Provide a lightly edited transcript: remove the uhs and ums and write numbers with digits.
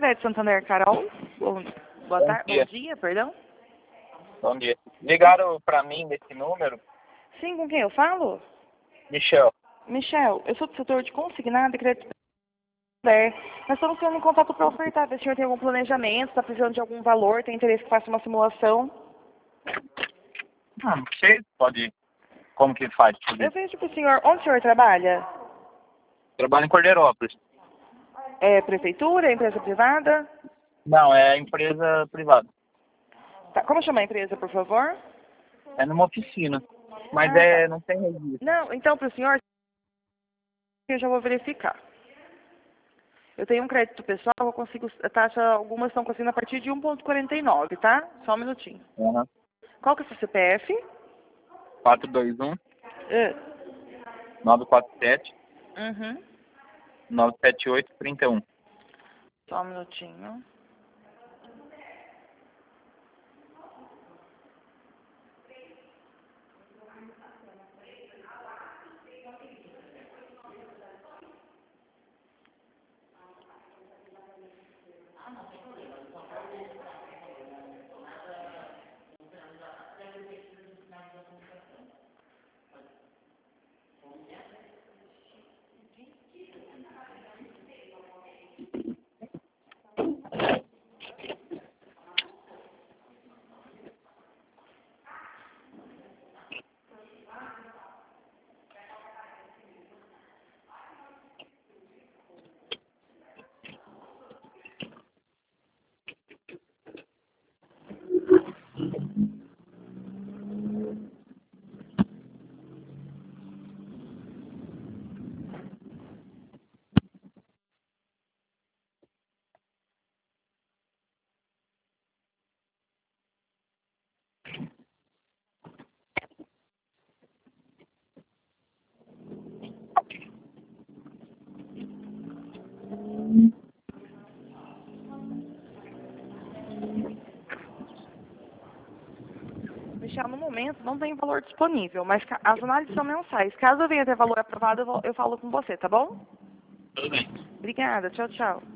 Crédito Santander, Carol. Boa tarde. Bom dia, perdão. Bom dia. Ligaram pra mim desse número? Sim, com quem eu falo? Michel. Michel, eu sou do setor de consignado e crédito Santander. Nós estamos tendo um contato para ofertar. Se o senhor tem algum planejamento, está precisando de algum valor, tem interesse que faça uma simulação. Não sei, pode... Como que faz? Eu vejo que o senhor... Onde o senhor trabalha? Trabalho em Cordeirópolis. É prefeitura, empresa privada? Não, é empresa privada. Tá, como chama a empresa, por favor? É numa oficina. Mas Tá. não tem registro. Não, então para o senhor, eu já vou verificar. Eu tenho um crédito pessoal, eu consigo, a taxa, algumas estão conseguindo a partir de 1,49, tá? Só um minutinho. Uhum. Qual que é o seu CPF? 421 Uh, 947 uhum. 978 31. Só um minutinho. Michel, no momento não tem valor disponível, mas as análises são mensais. Caso eu venha ter valor aprovado, eu falo com você, tá bom? Tudo bem. Obrigada, tchau, tchau.